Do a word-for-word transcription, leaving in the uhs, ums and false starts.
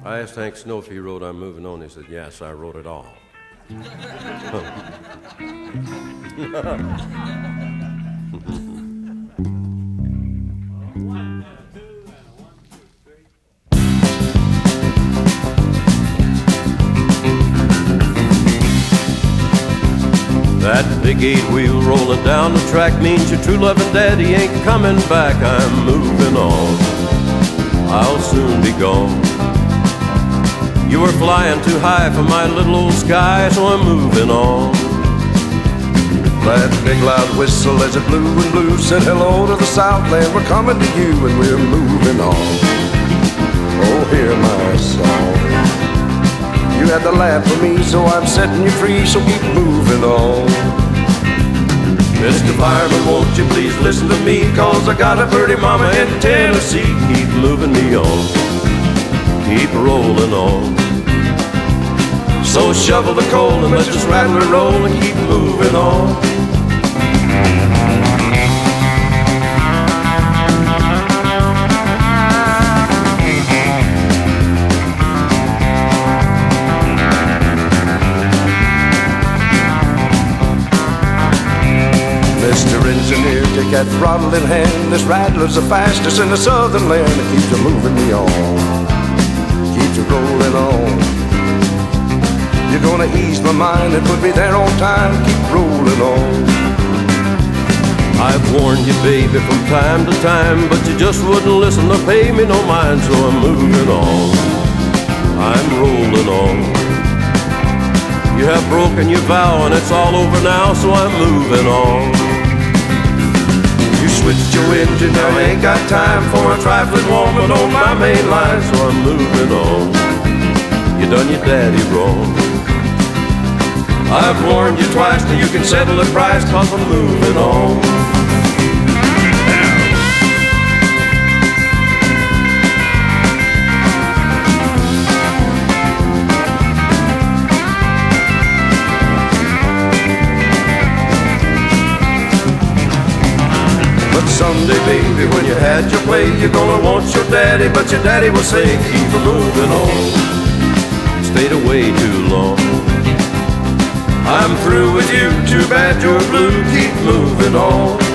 I asked Hank Snow if he wrote I'm Moving On. He said, yes, I wrote it all. That big eight wheel rolling down the track means your true loving daddy ain't coming back. I'm moving on, I'll soon be gone. You were flying too high for my little old sky, so I'm moving on. That big loud whistle as it blew and blew said hello to the Southland. We're coming to you and we're moving on. Oh, hear my song. You had the laugh for me, so I'm setting you free, so keep moving on. Mister Fireman, won't you please listen to me, cause I got a birdie mama in Tennessee. Keep moving me on, keep rolling on. So shovel the coal and let's just rattle and roll and keep moving on. Mister Engineer, take that throttle in hand. This rattler's the fastest in the southern land. It keeps you moving me on, keeps you rolling on. You're gonna ease my mind and put me there on time. Keep rolling on. I've warned you, baby, from time to time, but you just wouldn't listen to pay me no mind. So I'm moving on, I'm rolling on. You have broken your vow and it's all over now, so I'm moving on. You switched your engine, now I ain't got time for a trifling woman on my main line, so I'm moving on. You done your daddy wrong. I've warned you twice, now you can settle the price, cause I'm moving on. But someday, baby, when you had your way, you're gonna want your daddy, but your daddy will say, keep moving on. Stayed away too long. I'm through with you, too bad you're blue, keep moving on.